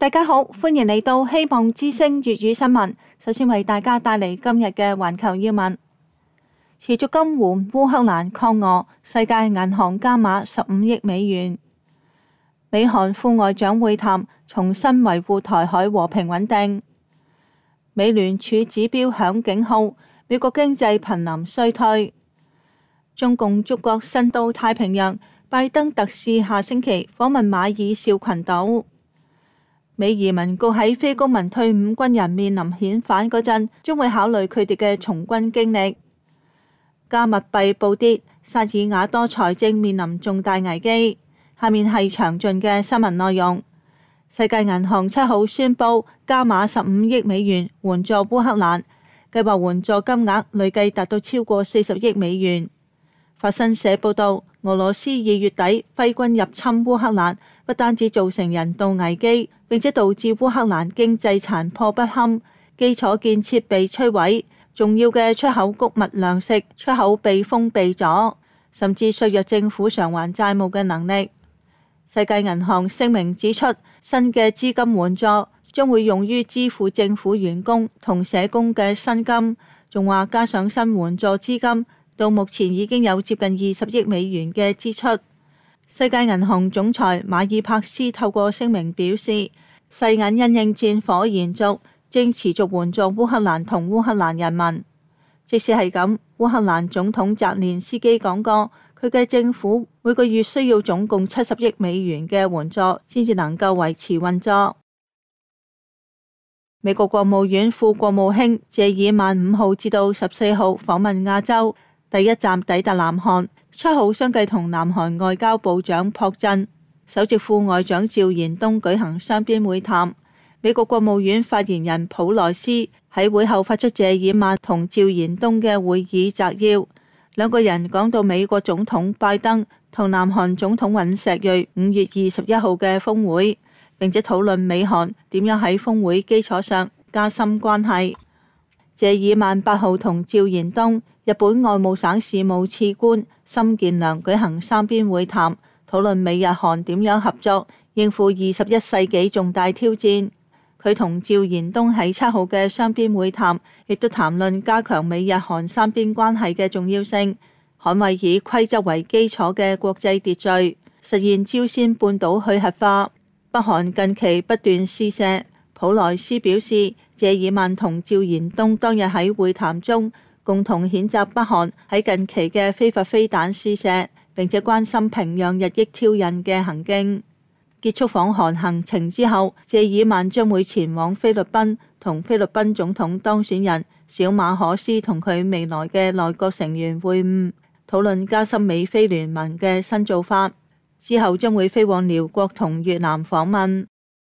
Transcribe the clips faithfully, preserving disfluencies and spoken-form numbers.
大家好，歡迎嚟到希望之聲粵語新聞。首先為大家帶嚟今日嘅環球要聞。持續金援烏克蘭抗俄，世界銀行加碼十五億美元。美韓副外長會談，重新維護台海和平穩定。美聯儲指標響警號，美國經濟瀕臨衰退。中共觸覺伸到太平洋，拜登特使下星期訪問馬爾紹群島。美移民局喺非公民退伍軍人面臨遣返嗰陣，將會考慮佢哋嘅從軍經歷。加密幣暴跌，薩爾瓦多財政面臨重大危機。下面係詳盡嘅新聞內容。世界銀行七號宣布加碼十五億美元援助烏克蘭，計劃援助金額累計達到超過四十億美元。法新社報道，俄羅斯二月底揮軍入侵烏克蘭，不單止造成人道危機，並且導致烏克蘭經濟殘破不堪，基礎建設被摧毀，重要嘅出口穀物糧食出口被封閉咗，甚至削弱政府償還債務嘅能力。世界銀行聲明指出，新嘅資金援助將會用於支付政府員工同社工嘅薪金，仲話加上新援助資金，到目前已經有接近二十億美元嘅支出。世界銀行總裁馬爾帕斯透過聲明表示，世銀因應戰火延續，正持續援助烏克蘭同烏克蘭人民。即使係咁，烏克蘭總統澤連斯基講過，佢嘅政府每個月需要總共七十億美元嘅援助，先至能夠維持運作。美國國務院副國務卿謝爾曼五號至到十四號訪問亞洲，第一站抵達南韓，七號相繼同南韓外交部長朴振、首席副外長趙延東舉行雙邊會談。美國國務院發言人普萊斯喺會後發出謝爾曼同趙延東嘅會議摘要，兩個人講到美國總統拜登同南韓總統尹錫悅五月二十一號嘅峰會，並且討論美韓點樣喺峰會基礎上加深關係。謝爾曼八號同趙延東、日本外務省事務次官森健良舉行三邊會談，討論美日韓點樣合作應付二十一世紀重大挑戰。佢同趙延東喺七號嘅雙邊會談，亦都談論加強美日韓三邊關係嘅重要性，捍衛以規則為基礎嘅國際秩序，實現朝鮮半島去核化。北韓近期不斷試射，普萊斯表示，謝爾曼同趙延東當日喺會談中共同譴責北韓喺近期嘅非法飛彈試射，並且關心平壤日益挑釁嘅行徑。結束訪韓行程之後，謝爾曼將會前往菲律賓，同菲律賓總統當選人小馬可斯同佢未來嘅內閣成員會晤，討論加深美菲聯盟嘅新做法。之後將會飛往寮國同越南訪問。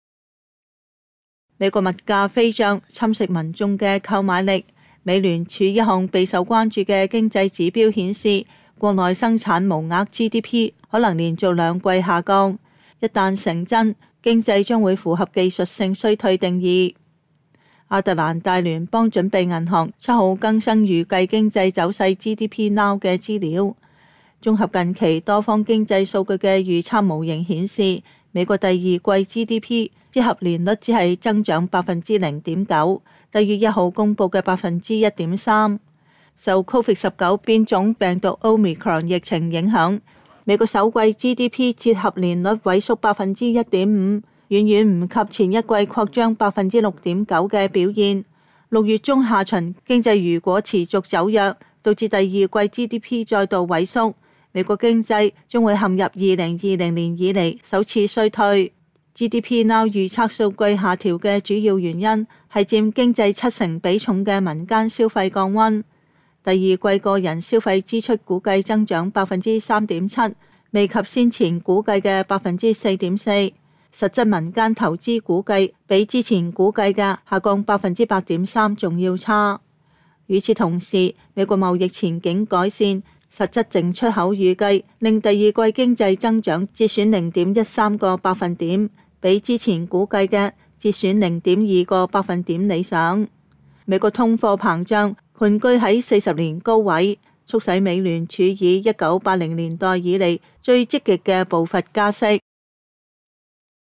美國物價飛漲，侵蝕民眾嘅購買力。美聯儲一項備受關注嘅經濟指標顯示，國內生產無額 G D P 可能連續兩季下降。一旦成真，經濟將會符合技術性衰退定義。亞特蘭大聯邦準備銀行七號更新預計經濟走勢 G D P Now 嘅資料，綜合近期多方經濟數據嘅預測模型顯示，美國第二季 G D P 之合年率只係增長百分之零點九，低於一號公佈嘅百分之一點三。受 Covid 十九 變種病毒 Omicron 疫情影響，美國首季 G D P 折合年率萎縮百分之一點五，遠遠唔及前一季擴張百分之六點九嘅表現。六月中下旬經濟如果持續走弱，導致第二季 G D P 再度萎縮，美國經濟將會陷入二零二零年以嚟首次衰退。G D P Now 預測數據下調嘅主要原因係佔經濟七成比重嘅民間消費降溫。第二季個人消費支出估計增長百分之三點七，未及先前估計嘅百分之四點四。實質民間投資估計比之前估計嘅下降百分之八點三仲要差。與此同時，美國貿易前景改善，實質淨出口預計令第二季經濟增長折損零點一三個百分點，比之前估計嘅折損零點二個百分點理想。美國通貨膨脹盤踞喺四十年高位，促使美聯儲以一九八零年代以嚟最積極嘅步伐加息。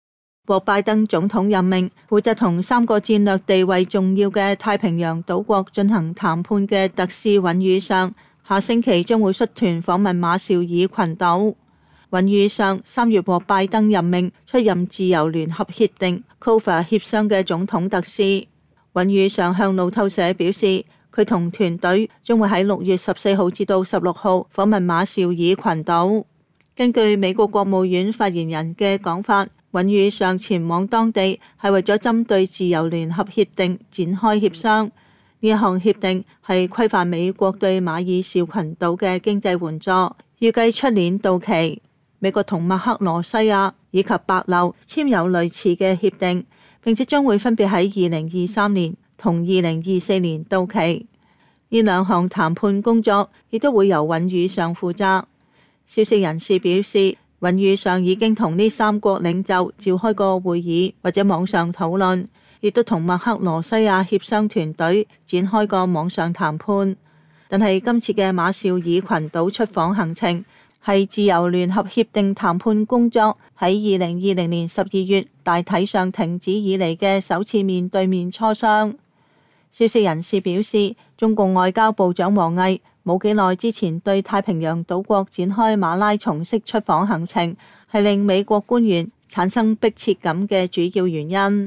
獲拜登總統任命，負責同三個戰略地位重要嘅太平洋島國進行談判嘅特使尹宇尚，下星期將會率團訪問馬紹爾群島。尹宇尚三月獲拜登任命出任自由聯合協定 C O V A 協商嘅總統特使。尹宇尚向路透社表示，佢同團隊將會喺六月十四號至到十六號訪問馬紹爾群島。根據美國國務院發言人嘅講法，尹宇尚前往當地係為咗針對自由聯合協定展開協商。呢一項協定係規範美國對馬爾紹群島嘅經濟援助，預計出年到期。美國同麥克羅西亞以及帛琉簽有類似嘅協定，並且將會分別喺二零二三年同二零二四年到期。呢兩項談判工作亦都會由尹宇尚負責。消息人士表示，尹宇尚已經同呢三國領袖召開過會議或者網上討論，亦都同麥克羅西亞協商團隊展開過網上談判。但係今次嘅馬紹爾群島出訪行程係自由聯合協定談判工作喺二零二零年十二月大體上停止以嚟嘅首次面對面磋商。消息人士表示，中共外交部長王毅冇幾耐之前對太平洋島國展開馬拉松式出訪行程，係令美國官員產生迫切感嘅主要原因。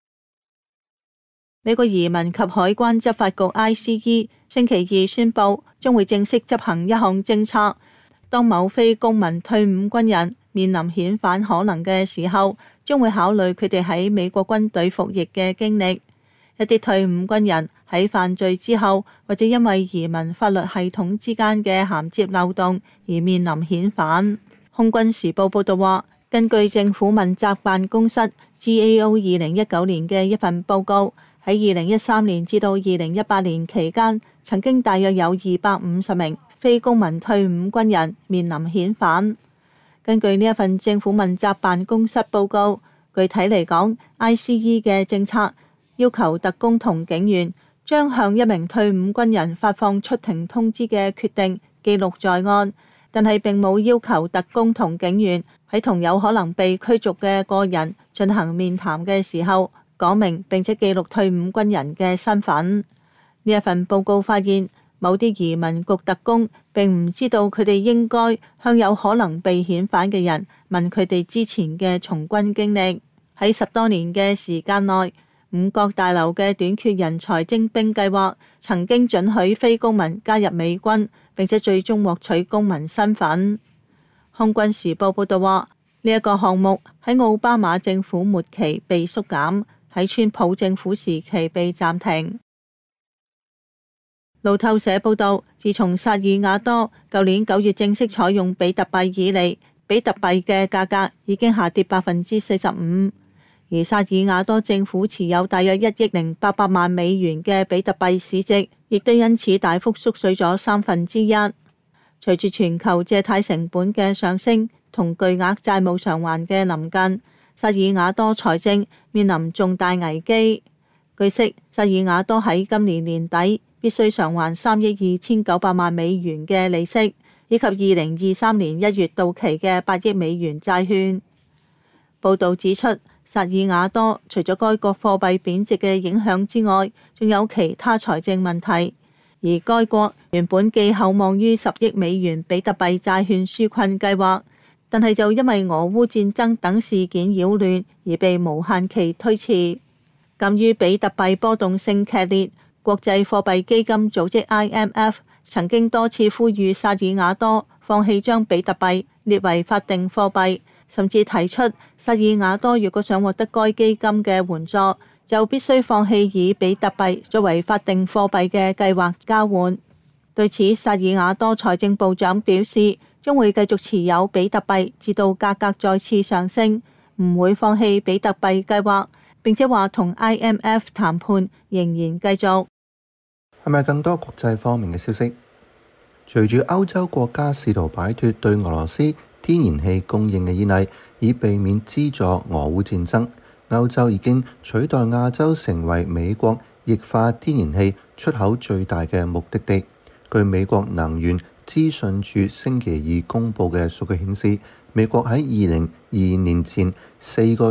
美國移民及海關執法局 I C E 星期二宣布，將會正式執行一項政策，當某非公民退伍軍人面臨遣返可能嘅時候，將會考慮佢哋喺美國軍隊服役嘅經歷。一啲退伍軍人喺犯罪之後，或者因為移民法律系統之間嘅銜接漏洞而面臨遣返。空軍時報報道話，根據政府問責辦公室 G A O 二零一九年嘅一份報告，喺二零一三年至到二零一八年期間，曾經大約有二百五十名非公民退伍軍人面臨遣返。根據呢一份政府問責辦公室報告，具體嚟講 I C E 嘅政策要求特工同警員將向一名退伍軍人發放出庭通知嘅決定記錄在案，但係並冇要求特工同警員喺同有可能被驅逐嘅個人進行面談嘅時候講明並且記錄退伍軍人嘅身份。呢一份報告發現，某啲移民局特工並唔知道佢哋應該向有可能被遣返嘅人問佢哋之前嘅從軍經歷。喺十多年嘅時間內，五角大樓嘅短缺人才徵兵計劃曾經准許非公民加入美軍，並且最終獲取公民身份。空軍時報報道話，呢一個項目喺奧巴馬政府末期被縮減，喺川普政府時期被暫停。路透社報道，自從薩爾瓦多舊年九月正式採用比特幣以嚟，比特幣嘅價格已經下跌百分之四十五。而薩爾瓦多政府持有大約一億零八百萬美元嘅比特幣市值，亦都因此大幅縮水咗三分之一。隨住全球借貸成本嘅上升同巨額債務償還嘅臨近，薩爾瓦多財政面臨重大危機。據悉，薩爾瓦多喺今年年底必須償還三億二千九百萬美元嘅利息，以及二零二三年一月到期嘅八億美元債券。報導指出，薩爾瓦多除咗該國貨幣貶值嘅影響之外，仲有其他財政問題。而該國原本寄厚望於十億美元比特幣債券紓困計劃，但係就因為俄烏戰爭等事件擾亂而被無限期推遲。鑑於比特幣波動性劇烈，國際貨幣基金組織 I M F 曾經多次呼籲薩爾瓦多放棄將比特幣列為法定貨幣，甚至提出薩爾瓦多如果想獲得該基金嘅援助，就必須放棄以比特幣作為法定貨幣嘅計劃交換。對此，薩爾瓦多財政部長表示，將會繼續持有比特幣直到價格再次上升，唔會放棄比特幣計劃，並且話同 I M F 談判仍然繼續。 係咪更多國際方面嘅消息？隨住歐洲國家試圖擺脫對俄羅斯天然氣供應嘅依賴，以避免資助俄烏戰爭，歐洲已經取代亞洲成為美國液化天然氣出口最大嘅目的地。據美國能源資訊署星期二公佈嘅數據顯示，美國喺二零二二年前四個月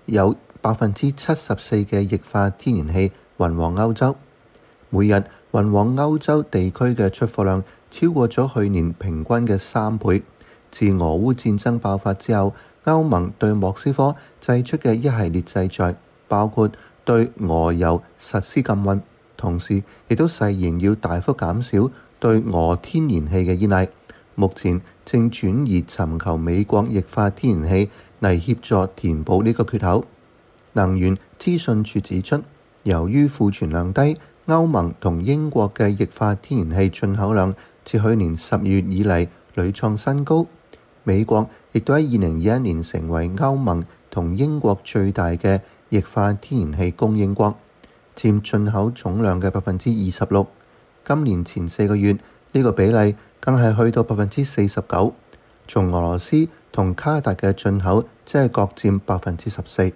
有百分之七十四嘅液化天然氣運往歐洲，每日運往歐洲地區嘅出貨量超過咗去年平均嘅三倍。自俄烏戰爭爆發之後，歐盟對莫斯科祭出嘅一系列制裁，包括對俄油實施禁運，同時亦都誓言要大幅減少對俄天然氣嘅依賴。目前正轉移尋求美國液化天然氣嚟協助填補呢個缺口。能源資訊處指出，由於庫存量低，歐盟同英國嘅液化天然氣進口量自去年十月以嚟屢創新高。美國亦都喺二零二一年成為歐盟同英國最大嘅液化天然氣供應國，佔進口總量嘅百分之二十六。今年前四個月呢、這個比例更係去到百分之四十九。從俄羅斯同卡達嘅進口即係各佔百分之十四。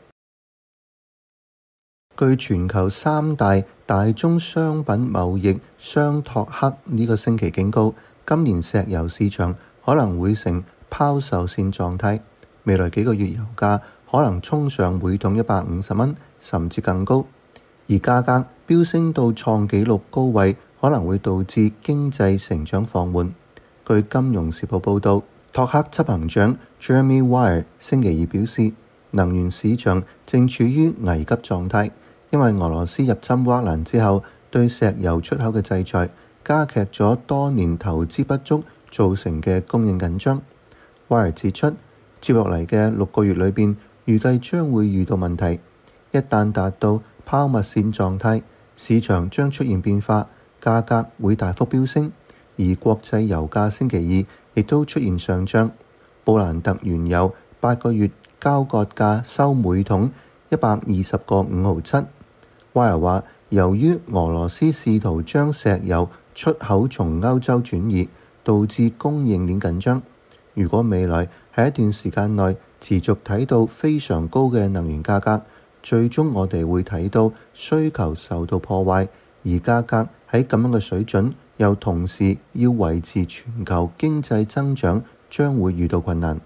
據全球三大大宗商品貿易商托克呢個星期警告，今年石油市場可能會成拋售線狀態，未來幾個月油價可能衝上每桶一百五十蚊，甚至更高。而價格飆升到創紀錄高位，可能會導致經濟成長放緩。據《金融時報》報導，托克執行長 Jeremy Wire 星期二表示，能源市場正處於危急狀態，因為俄羅斯入侵烏克蘭之後，對石油出口嘅制裁加劇咗多年投資不足造成嘅供應緊張。Wire 指出，接落嚟嘅六個月裏邊，預計將會遇到問題。一旦達到拋物線狀態，市場將出現變化，價格會大幅飆升。而國際油價星期二亦都出現上漲。布蘭特原油八個月交割價收每桶一百二十個五毫七。Wire 話，由於俄羅斯試圖將石油出口從歐洲轉移，導致供應鏈緊張。如果未來喺一段時間內持續睇到非常高嘅能源價格，最終我哋會睇到需求受到破壞，而價格喺咁樣嘅水準，又同時要維持全球經濟增長，將會遇到困難。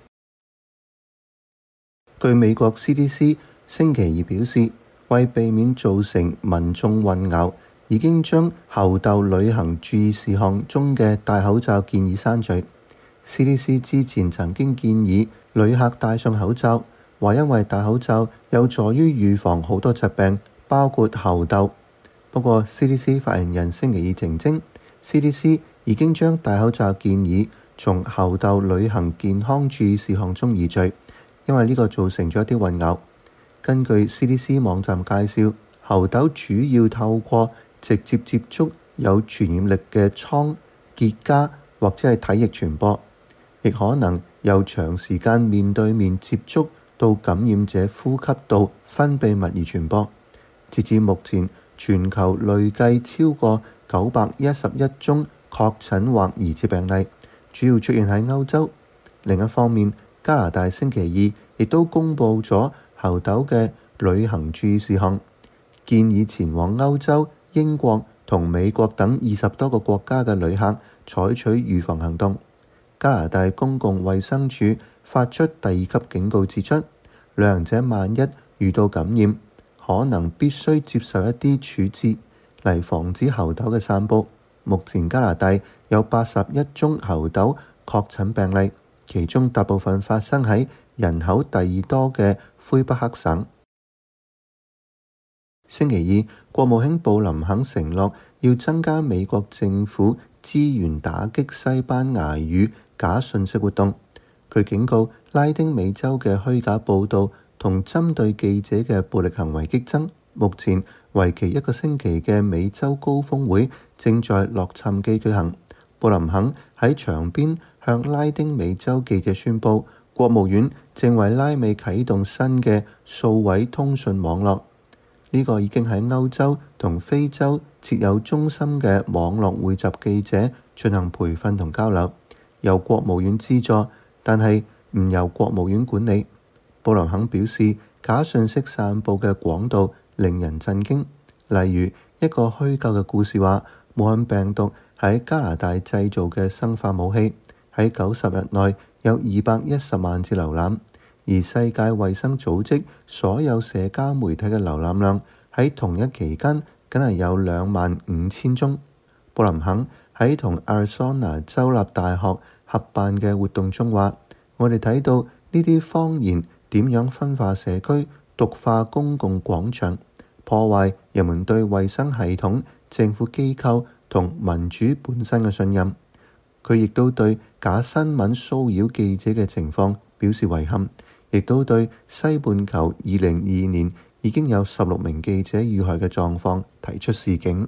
據美國 C D C 星期二表示，為避免造成民眾混淆，已經將猴痘旅行注意事項中嘅戴口罩建議刪除。C D C 之前曾經建議旅客戴上口罩，話因為戴口罩有助於預防好多疾病，包括猴痘。不過 C D C 發言人星期二澄清， C D C 已經將戴口罩建議從猴痘旅行健康注意事項中移除，因為呢個造成咗一啲混淆。根據 C D C 網站介紹，猴痘主要透過直接接觸有傳染力嘅瘡、結痂或者係體液傳播，亦可能由長時間面對面接觸到感染者呼吸道分泌物而傳播。截至目前，全球累計超過九百一十一宗確診或疑似病例，主要出現喺歐洲。另一方面，加拿大星期二亦都公布咗猴痘嘅旅行注意事項，建議前往歐洲、英國同美國等二十多個國家嘅旅客採取預防行動。加拿大公共衛生署發出第二級警告，指出旅行者萬一遇到感染，可能必須接受一啲處置嚟防止猴痘嘅散佈。目前加拿大有八十一宗猴痘確診病例，其中大部分發生喺人口第二多嘅魁北克省。星期二，國務卿布林肯承諾要增加美國政府資源打擊西班牙語假訊息活動。佢警告拉丁美洲嘅虛假報導同針對記者嘅暴力行為激增。目前為期一個星期嘅美洲高峰會正在洛杉磯舉行。布林肯喺場邊向拉丁美洲記者宣布，國務院正為拉美啟動新嘅數位通訊網絡。呢個已經喺歐洲同非洲設有中心嘅網絡匯集記者進行培訓同交流，由國務院資助，但係唔由國務院管理。布林肯表示，假訊息散佈嘅廣度令人震驚。例如一個虛構嘅故事話，武漢病毒喺加拿大製造嘅生化武器，喺九十日內有二百一十萬次瀏覽。 而世界衛生組織所有社交媒體嘅瀏覽量喺同一期間僅係有兩萬五千宗。布林肯喺同亞利桑那州立大學合辦嘅活動中話：我哋睇到呢啲謊言點樣分化社區、毒化公共廣場、破壞人們對衛生系統、政府機構同民主本身嘅信任。佢亦都對假新聞騷擾記者嘅情況表示遺憾，亦都對西半球二零二二年已經有十六名記者遇害嘅狀況提出示警。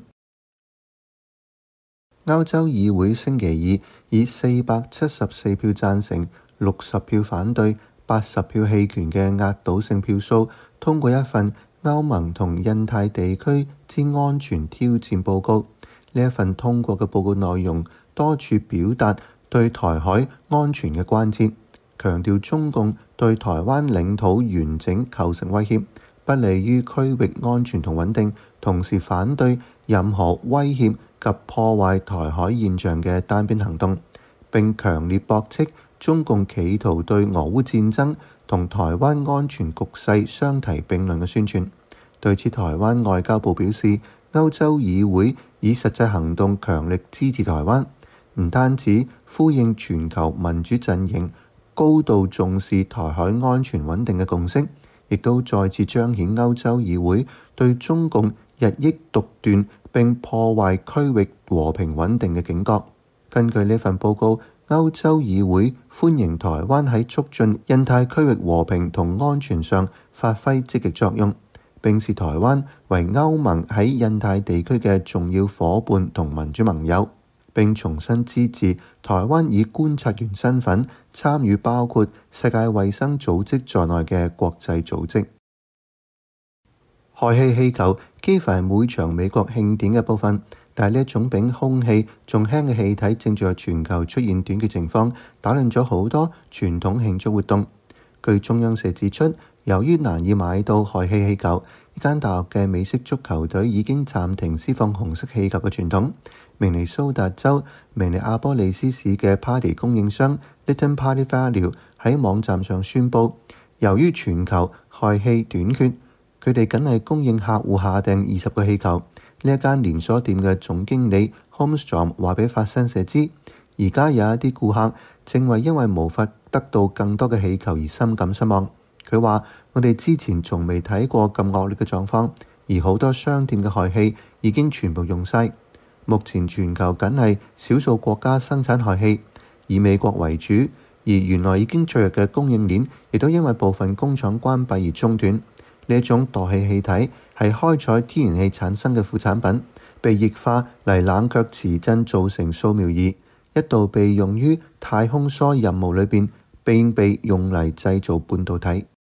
歐洲議會星期二以四百七十四票贊成、六十票反對、八十票棄權嘅壓倒性票數通過一份歐盟同印太地區之安全挑戰報告。呢一份通過嘅報告內容多處表達對台海安全嘅關切，強調中共對台灣領土完整構成威脅，不利於區域安全同穩定，同時反對任何威脅及破壞台海現象嘅單邊行動，並強烈駁斥中共企圖對俄烏戰爭同台灣安全局勢相提並論嘅宣傳。對此，台灣外交部表示，歐洲議會以實際行動強力支持台灣，唔單止呼應全球民主陣營高度重視台海安全穩定嘅共識，亦都再次彰顯歐洲議會對中共日益獨斷並破壞區域和平穩定嘅警覺。根據呢份報告，歐洲議會歡迎台灣喺促進印太區域和平同安全上發揮積極作用，並視台灣為歐盟喺印太地區嘅重要夥伴同民主盟友，並重新支持台灣以觀察員身份參與包括世界衛生組織在內嘅國際組織。氦氣氣球幾乎係每場美國慶典嘅部分，但係呢一種比空氣仲輕嘅氣體正在全球出現短缺情況，打亂咗好多傳統慶祝活動。據中央社指出，由於難以買到氦氣氣球，呢間大學嘅美式足球隊已經暫停施放紅色氣球嘅傳統。明尼蘇達州明尼阿波利斯市嘅 party 供應商 Little Party Value 喺網站上宣佈，由於全球氦氣短缺，佢哋僅係供應客戶下訂二十個氣球。呢一間連鎖店嘅總經理 Holmstrom 話俾法新社知，而家有一啲顧客正為因為無法得到更多嘅氣球而深感失望。佢話：我哋之前從未睇過咁惡劣嘅狀況，而好多商店嘅氦氣已經全部用晒。目前全球僅係少數國家生產氦氣，以美國為主，而原來已經脆弱嘅供應鏈亦都因為部分工廠關閉而中斷。呢一種惰氣氣體係開採天然氣產生嘅副產品，被液化嚟冷卻磁振造成掃描儀，一度被用於太空梭任務裏邊，並被用嚟製造半導體。